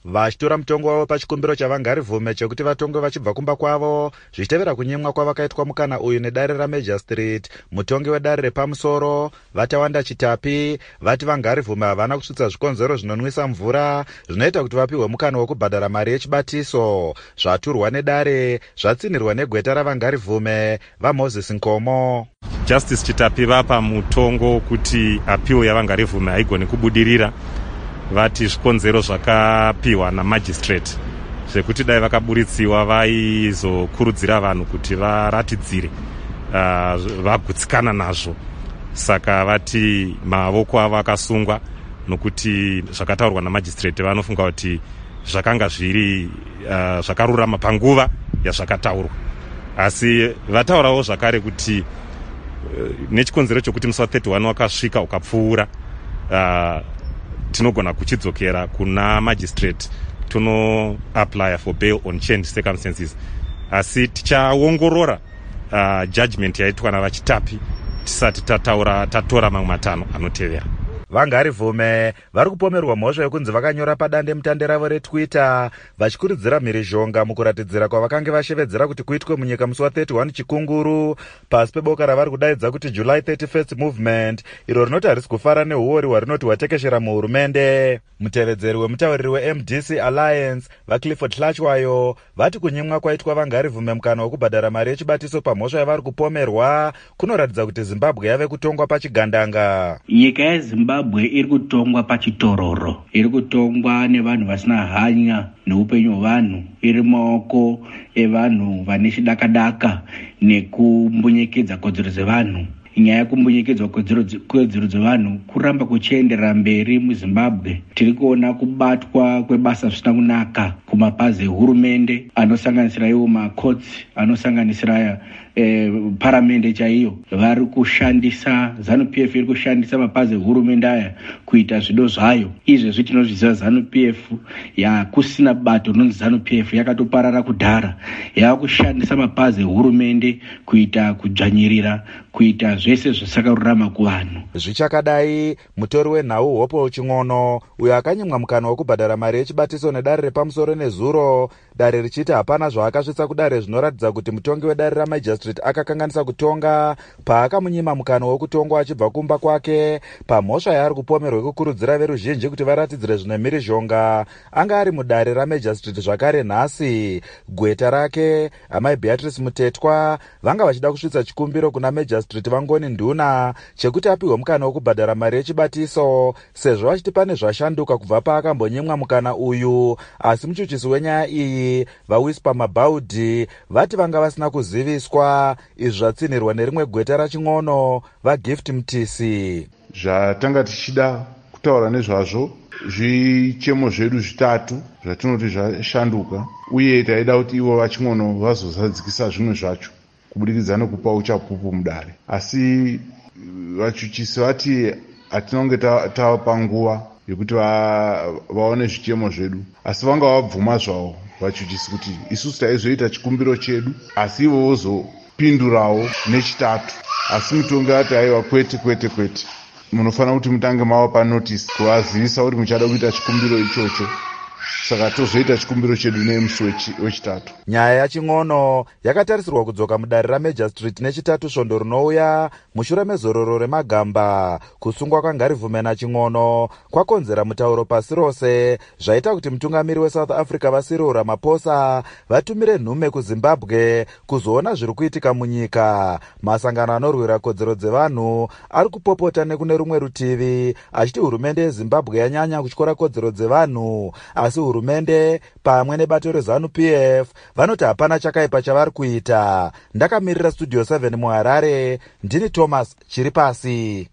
vachitora mutongo wavo pachikumbiro chavangarivume chekuti vatongwe vachibva kumba kwavo zvichitevera kunyimwa kwavakaitwa mukana uyu nedare raMajor Street. Mutongi wedare repamusoro Vatawanda Chitapi vati vangarivume havana kusvitsa zvikonzero zvinonwisa mvura zvinoita kuti vapiwe mukana wekubhadhara mari yechibatiso. Zvaturwa nedare zvatsinirwa negweta ravangarivume vaMoses Nkomo. Justice Chitapi vapa mutongo kuti appeal yavangarivume haigoni kubudirira. Vati zvikonzero zvakapiwa namagistrate zvekuti dai vakaburitsiwa vaizokurudzira vanhu kuti varatidzire vagutsikana nazvo. Saka vati mavoko avo akasungwa nokuti zvakataurwa namagistrate vanofunga kuti zvakanga zviri zvakarurama panguva yazvakataurwa. Asi vataurawo zvakare kuti nechikonzero chokuti musi wa31 wakasvika ukapfuura tinogona kuchidzokera kuna magistrate tono apply for bail on changed circumstances. Asi tichaongorora judgment yaitwa navaChitapi tisati tatora mamwe matano anotevera. Vangarivume vari kupomerwa mhosva yekunzi vakanyora padande mutande ravo reTwitter vachikurudzira mhirizhonga mukuratidzira kwavakange vashevedzera kuti kuitwe munyika musi wa31 chikunguru pasi peboka ravari kudaidza kuti July 31st movement, iro rinoti harisi kufara neuori hwarinoti hwatekeshera muhurumende. Mutevedzeri wemutauriri weMDC Alliance vaClifford Hlachwayo vati kunyimwa kwaitwa vangarivume mukana wekubhadhara mari yechibatiso pamhosva yavari kupomerwa kunoratidza kuti Zimbabwe yave kutongwa pachigandanga. Nyika yeZimbabwe iri kutongwa pachitororo, iri kutongwa nevanhu vasina hanya neupenyu hwevanhu, iri maoko evanhu vane chidakadaka nekumbunyikedza kodzero dzevanhu. Nyaya yekumbunyikidzwa kodzero dzevanhu kuramba kuchienderera mberi muZimbabwe. Tiri kuona kubatwa kwebasa zvisina kunaka kumapazi ehurumende anosanganisira iwo macourts, anosanganisira paramende chaiyo. Vari kushandisa ZANU-PF, iri kushandisa mapazi ehurumende aya kuita zvido zvayo. Izvezvi tinozviziva ZANU-PF yakusina bato rinonzi ZANU-PF yakatoparara kudhara. Yakushandisa mapazi ehurumende kuita kudzvanyirira, kuita zvese zvisakarurama kuvanhu. Zvichakadai, mutori wenhau Hope Ching'ono uyo akanyimwa mukana wekubhadhara mari yechibatiso nedare repamusoro nezuro, dare richiti hapana zvaakasvitsa kudare zvinoratidza kuti mutongi wedare raMajor Street akakanganisa kutonga paakamunyima mukana wekutongwa achibva kumba kwake pamhosva yaari kupomerwa kukurudzira veruzhinji kuti varatidzire zvine mhirizhonga anga ari mudare raMajor Street. Zvakare nhasi gweta rake amai Beatrice Mutetwa vanga vachida kusvitsa chikumbiro kuna Major Street vangoni nduna chekuti apiwe mukana wekubhadhara mari yechibatiso sezvo vachiti pane zvashanduka kubva paakambonyimwa mukana uyu. Asi muchuchisi wenyaya iyi vaWhisper Mabaudi vati vanga vasina kuziviswa. Izvi zvatsinirwa nerimwe gweta raChing'ono vaGift Mtisi. Zvatanga tichida kutaura nezvazvo zvichemo zvedu zvitatu zvatinoti zvashanduka, uye taida kuti ivo vaChing'ono vazozadzikisa zvimwe zvacho kubudikidza nekupa uchapupu mudare. Asi vachuchisi vati hatinonge tavapa nguva yekuti vaone zvichemo zvedu, asi vanga vabvuma zvavo vachuchisi kuti isusu taizoita chikumbiro chedu asi ivo vozopindurawo nechitatu. Asi mutongi ati aiwa kwete, munofanira kuti mutange mavapa notice kuvazivisa kuti muchada kuita chikumbiro ichocho. Saka tozoita chikumbiro chedu nemusi wechitatu. Nyaya yaChing'ono yakatarisirwa kudzoka mudare raMajor Street nechitatu svondo rinouya mushure mezororo remagamba. Kusungwa kwangarivume naChing'ono kwakonzera mutauro pasi rose zvaita kuti mutungamiri weSouth Africa Cyril Ramaphosa vatumire nhume kuZimbabwe kuzoona zviri kuitika munyika. Masangano anorwira kodzero dzevanhu ari kupopota nekune rumwe rutivi achiti hurumende yeZimbabwe yanyanya kutyora kodzero dzevanhu, asi hurumende pamwe nebato reZANU-PF vanoti hapana chakaipa chavari kuita. Ndakamirira Studio 7 muHarare, ndini Thomas Chiripasi.